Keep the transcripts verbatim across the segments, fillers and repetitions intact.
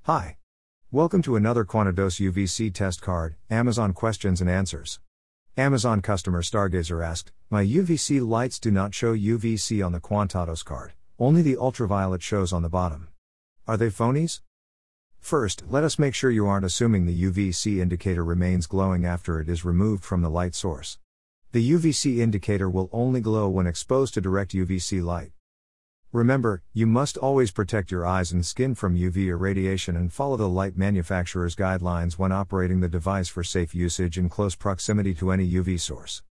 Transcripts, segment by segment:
Hi. Welcome to another Quantados U V C test card, Amazon questions and answers. Amazon customer Stargazer asked, my U V C lights do not show U V C on the Quantados card, only the ultraviolet shows on the bottom. Are they phonies? First, let us make sure you aren't assuming the U V C indicator remains glowing after it is removed from the light source. The U V C indicator will only glow when exposed to direct U V C light. Remember, you must always protect your eyes and skin from U V irradiation and follow the light manufacturer's guidelines when operating the device for safe usage in close proximity to any U V source.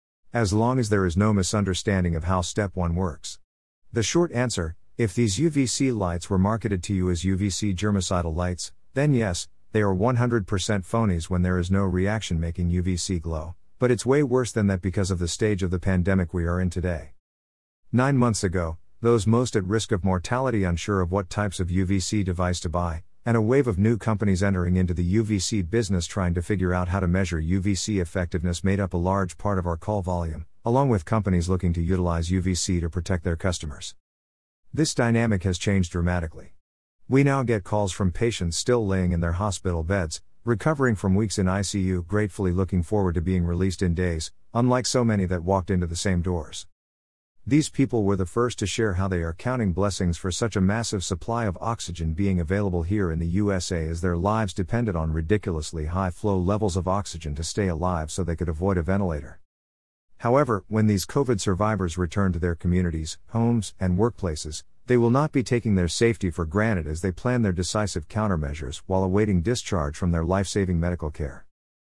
As long as there is no misunderstanding of how step one works. The short answer, if these U V C lights were marketed to you as U V C germicidal lights, then yes, they are one hundred percent phonies when there is no reaction making U V C glow, but it's way worse than that because of the stage of the pandemic we are in today. Nine months ago, those most at risk of mortality unsure of what types of U V C device to buy, and a wave of new companies entering into the U V C business trying to figure out how to measure U V C effectiveness made up a large part of our call volume, along with companies looking to utilize U V C to protect their customers. This dynamic has changed dramatically. We now get calls from patients still laying in their hospital beds, recovering from weeks in I C U, gratefully looking forward to being released in days, unlike so many that walked into the same doors. These people were the first to share how they are counting blessings for such a massive supply of oxygen being available here in the U S A, as their lives depended on ridiculously high flow levels of oxygen to stay alive so they could avoid a ventilator. However, when these COVID survivors return to their communities, homes, and workplaces, they will not be taking their safety for granted as they plan their decisive countermeasures while awaiting discharge from their life-saving medical care.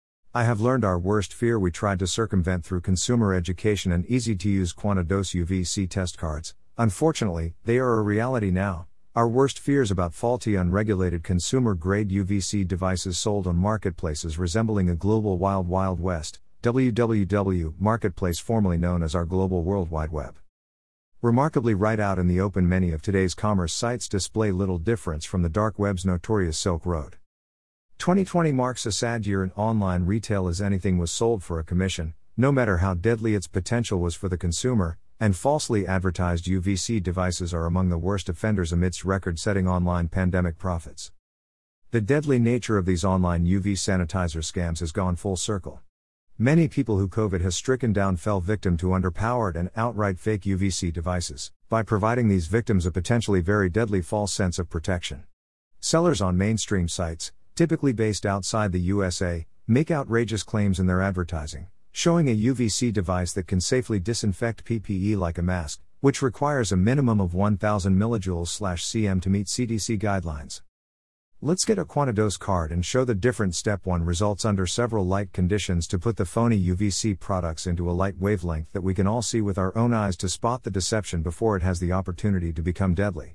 I have learned our worst fear we tried to circumvent through consumer education and easy-to-use Quantados U V C test cards. Unfortunately, they are a reality now. Our worst fears about faulty unregulated consumer-grade U V C devices sold on marketplaces resembling a global wild wild west, W W W marketplace formerly known as our global World Wide Web. Remarkably, right out in the open, many of today's commerce sites display little difference from the dark web's notorious Silk Road. twenty twenty marks a sad year in online retail, as anything was sold for a commission, no matter how deadly its potential was for the consumer, and falsely advertised U V C devices are among the worst offenders amidst record-setting online pandemic profits. The deadly nature of these online U V sanitizer scams has gone full circle. Many people who COVID has stricken down fell victim to underpowered and outright fake U V C devices, by providing these victims a potentially very deadly false sense of protection. Sellers on mainstream sites, typically based outside the U S A, make outrageous claims in their advertising, showing a U V C device that can safely disinfect P P E like a mask, which requires a minimum of one thousand millijoules per centimeter to meet C D C guidelines. Let's get a Quantados card and show the different step one results under several light conditions to put the phony U V C products into a light wavelength that we can all see with our own eyes to spot the deception before it has the opportunity to become deadly.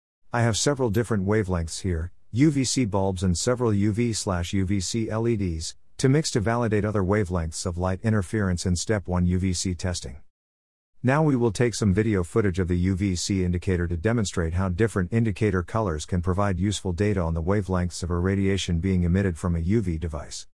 I have several different wavelengths here, U V C bulbs and several U V/U V C L E Ds, to mix to validate other wavelengths of light interference in step one U V C testing. Now we will take some video footage of the U V C indicator to demonstrate how different indicator colors can provide useful data on the wavelengths of irradiation being emitted from a U V device.